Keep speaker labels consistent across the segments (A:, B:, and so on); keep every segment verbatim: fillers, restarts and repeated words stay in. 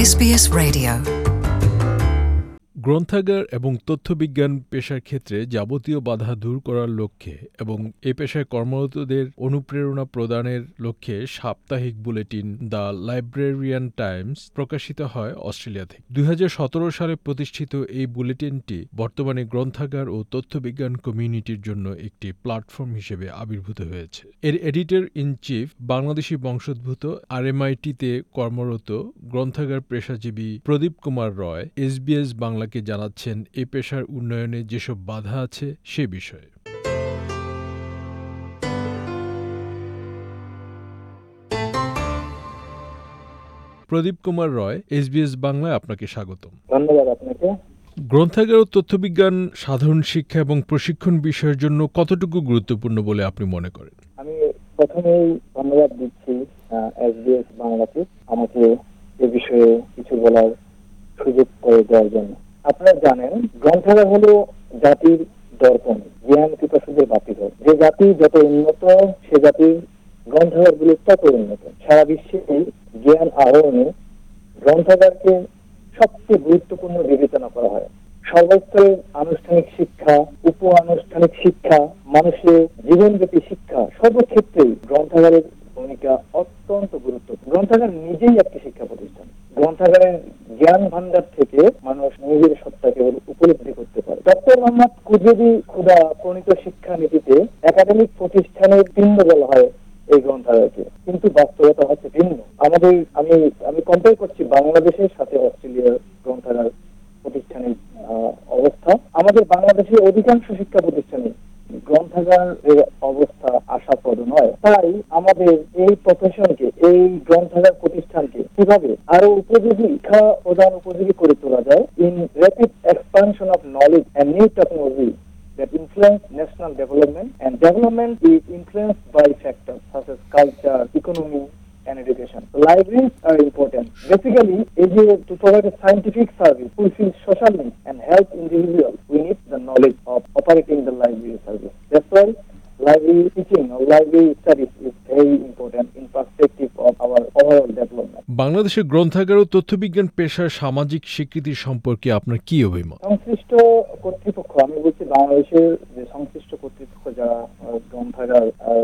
A: S B S Radio
B: গ্রন্থাগার এবং তথ্যবিজ্ঞান পেশার ক্ষেত্রে যাবতীয় বাধা দূর করার লক্ষ্যে এবং এ পেশায় কর্মরতদের অনুপ্রেরণা প্রদানের লক্ষ্যে সাপ্তাহিক বুলেটিন দ্য লাইব্রেরিয়ান টাইমস প্রকাশিত হয় অস্ট্রেলিয়া থেকে। দুই হাজার সতেরো সালে প্রতিষ্ঠিত এই বুলেটিনটি বর্তমানে গ্রন্থাগার ও তথ্যবিজ্ঞান কমিউনিটির জন্য একটি প্ল্যাটফর্ম হিসেবে আবির্ভূত হয়েছে। এর এডিটর ইন চিফ বাংলাদেশি বংশোদ্ভূত আরএমআইটিতে কর্মরত গ্রন্থাগার পেশাজীবী প্রদীপ কুমার রয় এসবিএস বাংলাকে জানাচ্ছেন এ পেশার উন্নয়নে যেসব বাধা আছে সে বিষয়ে। প্রদীপ কুমার রয়, এসবিএস বাংলায় আপনাকে স্বাগতম।
C: ধন্যবাদ আপনাকে।
B: গ্রন্থাগার ও তথ্যবিজ্ঞান সাধারণ শিক্ষা এবং প্রশিক্ষণ বিষয়ের জন্য কতটুকু গুরুত্বপূর্ণ বলে আপনি মনে করেন?
C: আমি প্রথমেই ধন্যবাদ দিচ্ছি এসবিএস বাংলাকে আমাকে এ বিষয়ে কিছু বলার সুযোগ করে দেওয়ার জন্য। আপনারা জানেন, গ্রন্থাগার হলো জাতির দর্পণ, জ্ঞান পিপাসুদের বাতিঘর। যে জাতি যত উন্নত, সে জাতির গ্রন্থাগারগুলো তত উন্নত। সারা বিশ্বে জ্ঞান আহরণে গ্রন্থাগারকে সবচেয়ে গুরুত্বপূর্ণ বিবেচনা করা হয়। সর্বস্তরের আনুষ্ঠানিক শিক্ষা, উপ আনুষ্ঠানিক শিক্ষা, মানুষের জীবনব্যাপী শিক্ষা, সর্বক্ষেত্রেই গ্রন্থাগারের ভূমিকা অত্যন্ত গুরুত্বপূর্ণ। গ্রন্থাগার নিজেই একটি শিক্ষা প্রতিষ্ঠান। গ্রন্থাগারের জ্ঞান ভান্ডার থেকে মানুষ নিজের সত্তাকে উপলব্ধি করতে পারে। ডক্টর মোহাম্মদ কুদরতি খুদা প্রণীত শিক্ষা নীতিতে একাডেমিক প্রতিষ্ঠানের পিণ্ড বলা হয় এই গ্রন্থাগারকে, কিন্তু বাস্তবতা হচ্ছে ভিন্ন। আমাদের আমি আমি কম্পেয়ার করছি বাংলাদেশের সাথে অস্ট্রেলিয়ার গ্রন্থাগার প্রতিষ্ঠানের অবস্থা। আমাদের বাংলাদেশের অধিকাংশ শিক্ষা প্রতিষ্ঠানে গ্রন্থাগারের অবস্থা আশাপ্রদ নয়। তাই আমাদের এই প্রফেশনকে, এই গ্রন্থাগার প্রতিষ্ঠানকে কিভাবে আরো উপযোগী শিক্ষা প্রদান উপযোগী করে তোলা যায়, in rapid expansion of knowledge and new technology that influence national development, and development is influenced by factors such as culture, economy, and education. So libraries are important. Basically, as a, to provide a scientific service, fulfill social needs, and help individuals, we need the knowledge of operating the library service. That's why library teaching or library studies is very important in perspective of our overall development.
B: বাংলাদেশের গ্রন্থাগার ও তথ্যবিজ্ঞান পেশার সামাজিক স্বীকৃতি সম্পর্কে আপনার কি অভিমত?
C: সংশ্লিষ্ট কর্তৃপক্ষ, আমি বলছি বাংলাদেশের যে সংশ্লিষ্ট কর্তৃপক্ষ যারা গ্রন্থাগার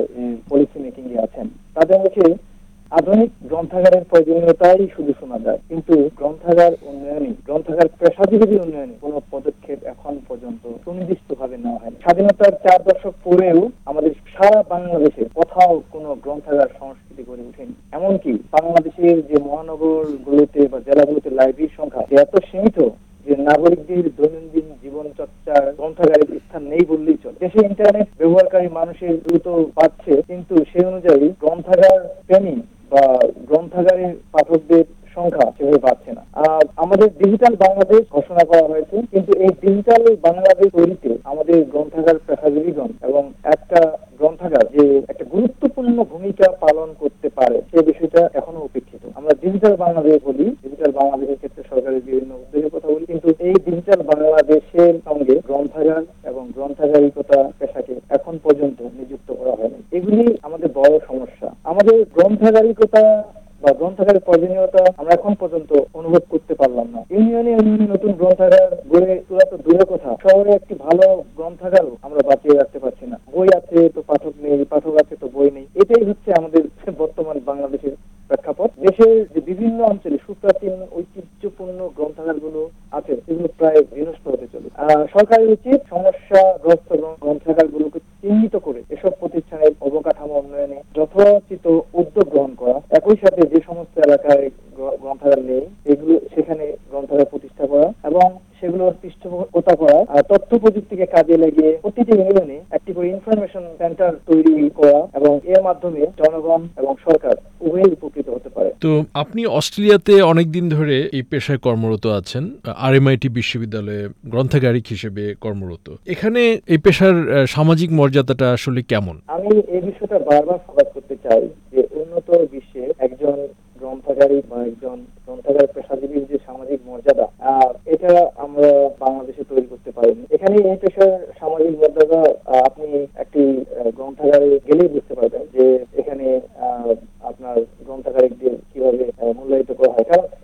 C: পলিসি মেকিং এ আছেন, তাদের মুখে আধুনিক গ্রন্থাগারের প্রয়োজনীয়তাই শুধু শোনা যায়, কিন্তু গ্রন্থাগার উন্নয়নে, গ্রন্থাগার পেশাজীবীদের উন্নয়নে কোনো পদক্ষেপ এখন পর্যন্ত সুনির্দিষ্টভাবে নেওয়া হয়। স্বাধীনতার চার দশক পরেও আমাদের সারা বাংলাদেশে কোথাও কোনো গ্রন্থাগার সংস্কৃতি গড়ে ওঠেনি। এমনকি বাংলাদেশের যে মহানগরগুলোতে বা জেলাগুলোতে লাইব্রেরির সংখ্যা এত সীমিত যে নাগরিকদের দৈনন্দিন জীবন চর্চার গ্রন্থাগারের স্থান নেই বললেই চলে। দেশে ইন্টারনেট ব্যবহারকারী মানুষের দ্রুত বাড়ছে, কিন্তু সেই অনুযায়ী গ্রন্থাগার প্রেমী বা গ্রন্থাগারের পাঠকদের সংখ্যা সেভাবে বাড়ছে না। আর আমাদের ডিজিটাল বাংলাদেশ ঘোষণা করা হয়েছে, কিন্তু এই ডিজিটাল বাংলাদেশ তৈরিতে আমাদের গ্রন্থাগার পেশাজীবীগণ এবং একটা গ্রন্থাগার যে একটা গুরুত্বপূর্ণ ভূমিকা পালন করতে পারে, সে বিষয়টা এখনো উপেক্ষিত। আমরা ডিজিটাল বাংলাদেশ বলি, ডিজিটাল বাংলাদেশের ক্ষেত্রে সরকারের বিভিন্ন উদ্যোগের কথা বলি, কিন্তু এই ডিজিটাল বাংলাদেশের সঙ্গে গ্রন্থাগার এবং গ্রন্থাগারিকতা পেশাকে এখন পর্যন্ত নিযুক্ত করা হয়নি। এগুলি আমাদের বড় সমস্যা। আমাদের গ্রন্থাগারিকতা বা গ্রন্থাগারের প্রয়োজনীয়তা আমরা এখন পর্যন্ত অনুভব করতে পারলাম না। ইউনিয়নে ইউনিয়নে নতুন গ্রন্থাগার গড়ে তোলা তো দূরের কথা, শহরে একটি ভালো গ্রন্থাগারও আমরা বাঁচিয়ে রাখতে পারছি না। বই আছে তো পাঠক নেই, পাঠক আছে তো বই নেই। এটাই হচ্ছে আমাদের বর্তমান বাংলাদেশের প্রেক্ষাপট। দেশের যে বিভিন্ন অঞ্চলে সুপ্রাচীন ঐতিহ্যপূর্ণ গ্রন্থাগারগুলো আছে, সেগুলো প্রায় বিনষ্ট হতে চলে। সরকারের উচিত সমস্যাগ্রস্ত গ্রন্থাগারগুলোকে চিহ্নিত করে এসব প্রতিষ্ঠানের অবকাঠামো উন্নয়নে যথোচিত উদ্যোগ গ্রহণ করা। একই সাথে যে সমস্ত এলাকায় গ্রন্থাগার নেই, এগুলো সেখানে গ্রন্থাগার প্রতিষ্ঠা করা এবং সেগুলোর পৃষ্ঠপোষকতা করা। আর তথ্য প্রযুক্তিকে কাজে লাগিয়ে প্রতিটি ইউনিয়নে একটি করে ইনফরমেশন সেন্টার তৈরি করা এবং এর মাধ্যমে জনগণ এবং সরকার উভয়ই উপকৃত হতে পারে।
B: তো আপনি অস্ট্রেলিয়াতে অনেকদিন ধরে এই পেশায় কর্মরত আছেন, আরএমআইটি বিশ্ববিদ্যালয়ে গ্রন্থাগারিক হিসেবে কর্মরত। এখানে এই পেশার সামাজিক মর্যাদাটা আসলে কেমন?
C: আমি এই বিষয়টা বারবার ফোকাস করতে চাই যে উন্নত বিশ্বে একজন গ্রন্থাগারী বা একজন গ্রন্থাগার পেশাজীবীর যে সামাজিক মর্যাদা, এটা আমরা বাংলাদেশে তৈরি করতে পারিনি। এখানে এই পেশার সামাজিক মর্যাদা আপনি একটি গ্রন্থাগারে গেলেই বুঝতে পারবেন যে এখানে আপনার গ্রন্থাগারিকদের কিভাবে মূল্যায়িত করা হয়। কারণ এই পেশা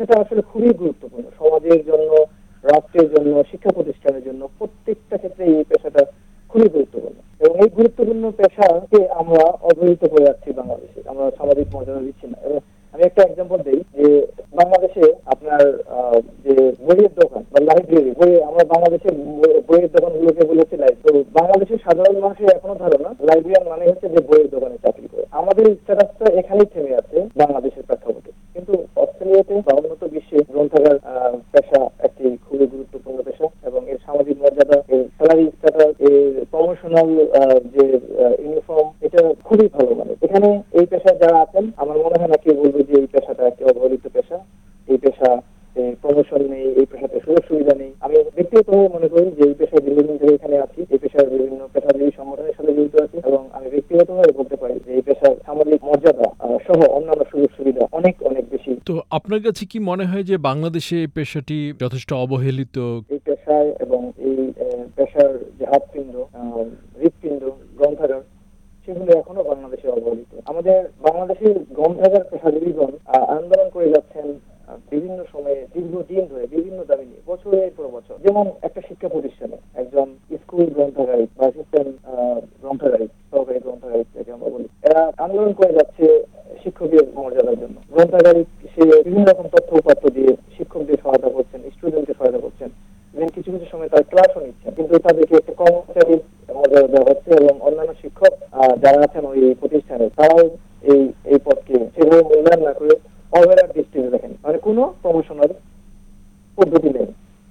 C: পেশাটা আসলে খুবই গুরুত্বপূর্ণ সমাজের জন্য, রাষ্ট্রের জন্য, শিক্ষা প্রতিষ্ঠানের জন্য, প্রত্যেকটা ক্ষেত্রে এই পেশাটা খুবই গুরুত্বপূর্ণ। এবং এই গুরুত্বপূর্ণ পেশাকে আমরা অবহেলিত করে যাচ্ছি বাংলাদেশে, আমরা সামাজিক মর্যাদা দিচ্ছি না। এবং আমি একটা এক্সাম্পল দিই যে বাংলাদেশে আপনার আহ, যে বইয়ের দোকান বা লাইব্রেরি, বই আমরা বাংলাদেশে বই- বইয়ের দোকানগুলোকে বলেছি লাইব্রেরি। তো বাংলাদেশের সাধারণ মানুষের এখনো ধারণা লাইব্রেরিয়ান মানে হচ্ছে যে বইয়ের দোকানে চাকরি করে। আমাদের স্ট্যাটাসটা এখানেই থেমে আছে বাংলাদেশের প্রেক্ষাপটে। কিন্তু অস্ট্রেলিয়াতে বা উন্নত বিশ্বে গ্রন্থাগার আহ, পেশা একটি খুবই গুরুত্বপূর্ণ পেশা এবং এর সামাজিক মর্যাদা, এর স্যালারি স্ট্যাটাস, এর প্রমোশনাল যে ইউনিফর্ম, এটা খুবই ভালো। মানে এখানে এই পেশায় যারা আছেন আমার মনে হয় না কেউ বলবে যে এই পেশাটা একটি অবহেলিত পেশা, এই পেশা প্রমোশন নেই, এই পেশাতে সুযোগ সুবিধা নেই। আমি ব্যক্তিগতভাবে মনে করি যে এই পেশায় দীর্ঘদিন ধরে এখানে আছি, এই পেশার বিভিন্ন পেশাজীবী সংগঠনের সাথে জড়িত আছি এবং আমি ব্যক্তিগতভাবে বলতে পারি যে এই পেশার সামাজিক মর্যাদা আহ, সহ অন্যান্য সুযোগ সুবিধা অনেক অনেক বেশি।
B: তো আপনার কাছে কি মনে হয় যে বাংলাদেশে এই পেশাটি যথেষ্ট অবহেলিত?
C: এই পেশায় এবং এই আহ, পেশার যে হাতপিণ্ড, আহ, হৃৎপিণ্ড, গ্রন্থাগার, সেগুলো এখনো বাংলাদেশে অবহেলিত। আমাদের বাংলাদেশের গ্রন্থাগার পেশাজীবীগণ আহ, আন্দোলন করে যাচ্ছেন আহ, বিভিন্ন সময়ে, দীর্ঘদিন ধরে বিভিন্ন দাবি নিয়ে, বছরের পর বছর। যেমন একটা শিক্ষা প্রতিষ্ঠানে একজন স্কুল গ্রন্থাগারিক বা অ্যাসিস্ট্যান্ট গ্রন্থাগারিক, সহকারী গ্রন্থাগারিক যাকে আমরা বলি, এরা আন্দোলন করে যাচ্ছে শিক্ষকের মর্যাদার জন্য। গ্রন্থাগারিক সে বিভিন্ন রকম তথ্য উপাত্ত দিয়ে শিক্ষকদের সহায়তা করছেন, স্টুডেন্টকে সহায়তা করছেন, এবং কিছু কিছু সময় তার ক্লাসও নিচ্ছেন, কিন্তু তাদেরকে একটা কর্মচারীর মর্যাদা দেওয়া হচ্ছে এবং অন্যান্য শিক্ষক আহ, যারা আছেন ওই প্রতিষ্ঠানে তারাও এই এই পদকে সেভাবে মূল্যায়ন না করে অবহেলার দৃষ্টিতে দেখেন, মানে কোনো প্রমোশনাল পদ্ধতি নেই।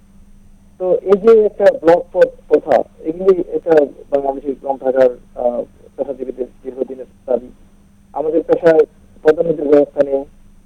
C: তো এই যে একটা ব্লক পদ প্রথা, এগুলি এটা বাংলাদেশের গ্রন্থাগার আহ, পেশাজীবীদের দীর্ঘদিনের দাবি। আমাদের পেশায় পদোন্নতির ব্যবস্থা নেই,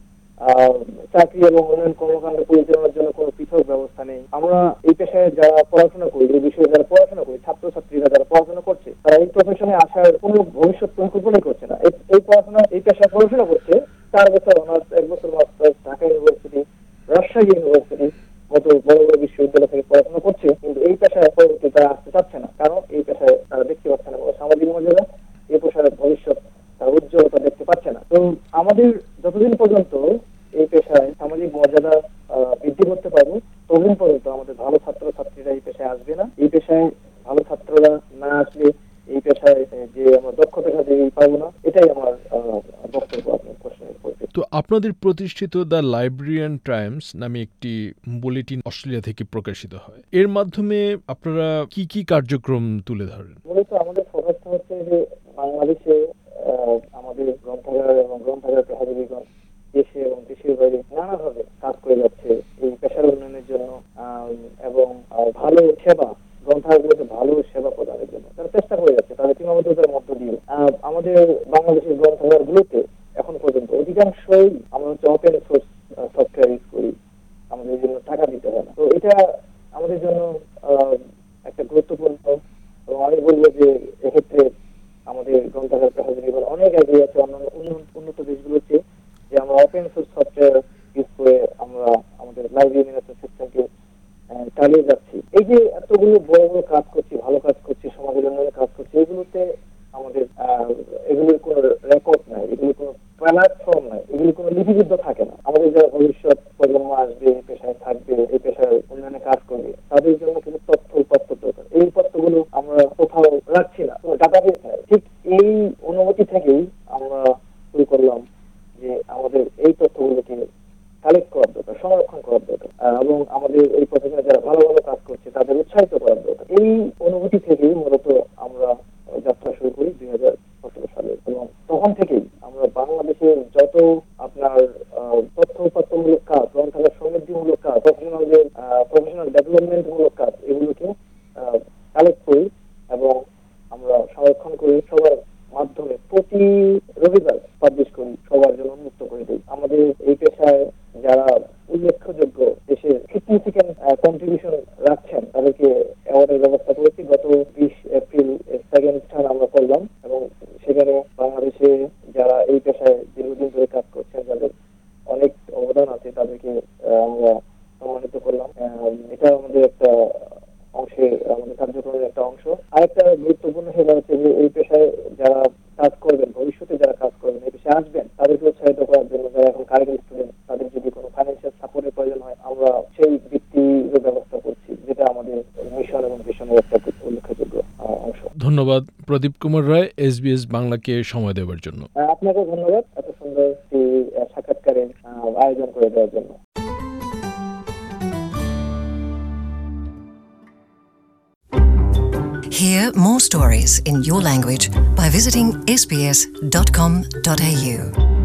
C: আহ, চাকরি এবং অন্যান্য কর্মকাণ্ড পরিচালনার জন্য কোনো পৃথক ব্যবস্থা নেই। আমরা এই পেশায় যারা পড়াশোনা করি, এই বিষয়ে যারা পড়াশোনা করি, ছাত্রছাত্রীরা যারা পড়াশোনা করছে, তারা এই প্রফেশনে আসার কোনো ভবিষ্যৎ পরিকল্পনাই করছে না। এই এই পড়াশোনা, এই পেশায় পড়াশোনা করছে, চার বছর অনার্স, এক বছর masters, Dhaka university, Rajshahi university মতো বড় বড় বিশ্ববিদ্যালয় থেকে পড়াশোনা করছে, কিন্তু এই পেশায় পরবর্তী তারা আসতে চাচ্ছে না, কারণ এই পেশায় তারা দেখতে পাচ্ছে না কোনো সামাজিক মর্যাদা, এই পেশার ভবিষ্যৎ তার উজ্জ্বলতা দেখতে পাচ্ছে না। তো আমাদের যতদিন পর্যন্ত এই পেশায় সামাজিক মর্যাদা আহ, বৃদ্ধি করতে পারবো, ততদিন পর্যন্ত আমাদের ভালো ছাত্র ছাত্রীরা এই পেশায় আসবে না। এই পেশায় ভালো ছাত্ররা না আসলে এই পেশায় আহ, যে আমরা দক্ষতা কাজে পাবো না। এটাই আমার আহ, বক্তব্য আপনার প্রশ্নের প্রতি।
B: তো আপনাদের প্রতিষ্ঠিত দ্য লাইব্রেরিয়ান টাইমস নামে একটি বুলেটিন অস্ট্রেলিয়া থেকে প্রকাশিত হয়। এর মাধ্যমে আপনারা কি কি কার্যক্রম তুলে ধরেন?
C: মূলত আমাদের ফোকাসটা হচ্ছে যে বাংলাদেশে আহ, আমাদের গ্রন্থাগার এবং গ্রন্থাগার পেশাজীবীগণ দেশে এবং দেশের বাইরে নানাভাবে কাজ করে যাচ্ছে এই পেশার উন্নয়নের জন্য আহ, এবং আহ, ভালো সেবা, গ্রন্থাগারগুলোতে ভালো সেবা প্রদানের জন্য তারা চেষ্টা করে যাচ্ছে তাদের সীমাবদ্ধতার মধ্য দিয়ে। আহ, আমাদের বাংলাদেশের গ্রন্থাগারগুলোতে এখন পর্যন্ত অধিকাংশই আমরা হচ্ছে ওপেন সোর্স সফটওয়্যার ইউজ করি, আমাদের জন্য টাকা দিতে হয় না। তো এটা আমাদের জন্য আহ, একটা গুরুত্বপূর্ণ, এবং আমি বলবো যে এক্ষেত্রে আমাদের গ্রন্থাগার পেশাজীবীগণ অনেক এগিয়ে আছে অন্যান্য উন্নত উন্নত দেশগুলোতে, যে আমরা ওপেন সোর্স সফটওয়্যার ইউজ করে আমরা আমাদের লাইব্রেরি ম্যানেজমেন্ট সিস্টেমকে চালিয়ে যাচ্ছি। এই যে এতগুলো বড় বড় কাজ করছি, ভালো কাজ করছি, সমাজের উন্নয়নের কাজ করছি, এগুলোতে আমাদের আহ, এগুলির কোনো রেকর্ড নাই, এগুলির কোনো প্ল্যাটফর্ম নাই, এগুলি কোনো লিপিবদ্ধ থাকে না। আমাদের যারা ভবিষ্যৎ প্রজন্ম আসবে, এই পেশায় থাকবে, এই পেশায় উন্নয়নে কাজ করবে, তাদের জন্য কিছু তথ্য উপাত্ত দরকার। এই তথ্যগুলো আমরা কোথাও রাখছি না, কোনো ডাটাবেস নাই। ঠিক এই অনুমতি থেকেই আমরা শুরু করলাম যে আমাদের এই তথ্যগুলোকে কালেক্ট করার দরকার, সংরক্ষণ করার দরকার, আহ, এবং আমাদের এই প্রফেশনে যারা ভালো ভালো কাজ করছে তাদের উৎসাহিত করার দরকার। এই অনুভূতি থেকেই মূলত আমরা যাত্রা শুরু করি দুই হাজার সতেরো সালে, এবং তখন থেকেই আমরা বাংলাদেশের যত আপনার আহ, তথ্য উপাত্তমূলক কাজ, গ্রন্থাগার সমৃদ্ধিমূলক কাজ, প্রফেশনালদের প্রফেশনাল ডেভেলপমেন্টমূলক কাজ, এগুলোকে কালেক্ট করি এবং আমরা সংরক্ষণ করি, সবার মাধ্যমে প্রতি রবিবার পাবলিশ করি, সবার জন্য উন্মুক্ত করে দিই। আমাদের এই পেশায় যারা উল্লেখযোগ্য দেশের সিগনিফিক্যান্ট কন্ট্রিবিউশন রাখছেন তাদেরকে অ্যাওয়ার্ডের ব্যবস্থা করেছি। গত বিশ এপ্রিল সেকেন্ড স্থান আমরা করলাম, এবং সেখানে বাংলাদেশে যারা এই পেশায় দীর্ঘদিন ধরে কাজ করছেন, যাদের অনেক অবদান আছে, তাদেরকে আহ, আমরা সম্মানিত করলাম। আহ, এটা আমাদের একটা অংশের, আমাদের কার্যক্রমের একটা অংশ। আরেকটা গুরুত্বপূর্ণ সেটা হচ্ছে যে এই পেশায় যারা কাজ করবেন, ভবিষ্যতে যারা কাজ করবেন, এই পেশায় আসবেন, তাদেরকে উৎসাহিত করার জন্য যারা এখন কারিগরি স্টুডেন্ট, তাদের যদি কোনো ফাইন্যান্সিয়াল সাপোর্টের
B: ধন্যবাদ প্রদীপ কুমার রায় এসবিএস বাংলাকে সময় দেওয়ার জন্য।
C: আপনাকে ধন্যবাদ এত সুন্দর একটি সাক্ষাৎকারের আয়োজন করে দেওয়ার জন্য।
A: Hear more stories in your language by visiting s b s dot com dot a u.